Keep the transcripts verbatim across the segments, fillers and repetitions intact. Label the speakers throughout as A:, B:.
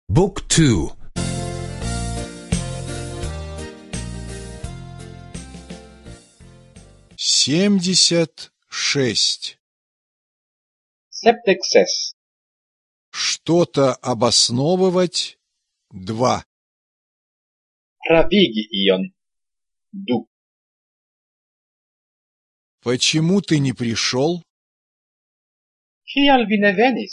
A: บุ๊กทู
B: семьдесят шесть.
C: Septekses.
B: Что-то обосновывать. Два.
C: Pravigi ion. Du.
B: Почему ты не пришел?
C: Kial vi ne venis?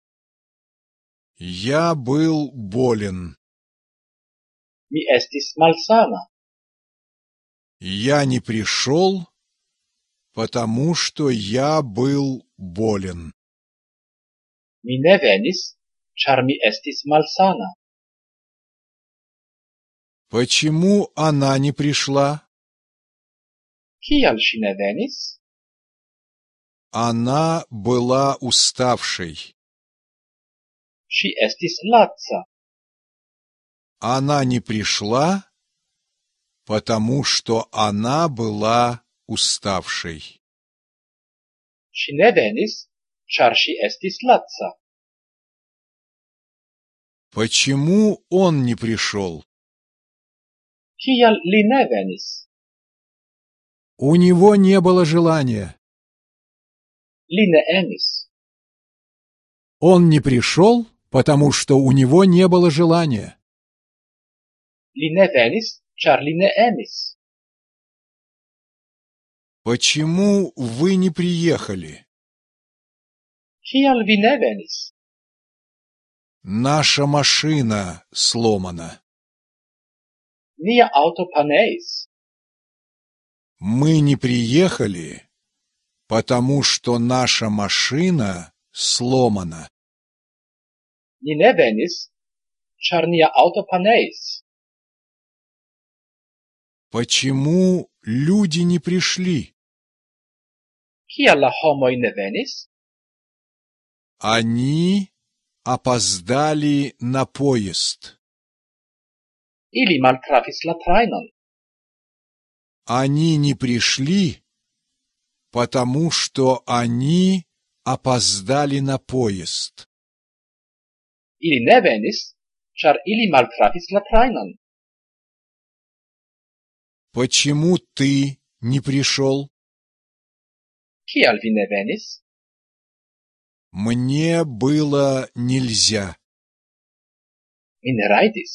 B: Я был болен.
C: Mi estis malsana.
B: Я не пришел, потому что я был болен.
C: Mi ne venis, char mi estis malsana.
B: Почему она не пришла?
C: Kial ŝi ne venis?
B: Она была уставшей.
C: Ŝi estis laca.
B: Она не пришла, потому что она была уставшей.
C: Ŝi ne venis, char ŝi estis laca.
B: Почему он не пришел?
C: Kial li ne venis?
B: У него не было желания.
C: Li ne emis.
B: Он не пришел, потому что у него не было желания.
C: Li ne venis, char li ne emis.
B: Почему вы не приехали?
C: Kial vi ne venis?
B: Наша машина сломана.
C: Nia aŭto paneis.
B: Мы не приехали, потому что наша машина сломана.
C: Ni ne venis, char nia aŭto paneis.
B: Почему люди не пришли?
C: Kial la homoj ne venis?
B: Они опоздали на поезд.
C: Ili maltrafis la trajnon.
B: Они не пришли, потому что они опоздали на поезд.
C: Ili ne venis, char ili maltrafis la trajnon.
B: Почему ты не пришел?
C: Kial vi ne venis?
B: Мне было нельзя.
C: Mi ne rajtis.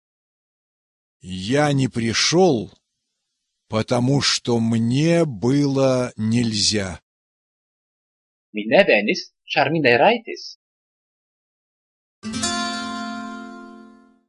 B: Я не пришел, потому что мне было нельзя.
C: Mi ne venis, char mi ne rajtis.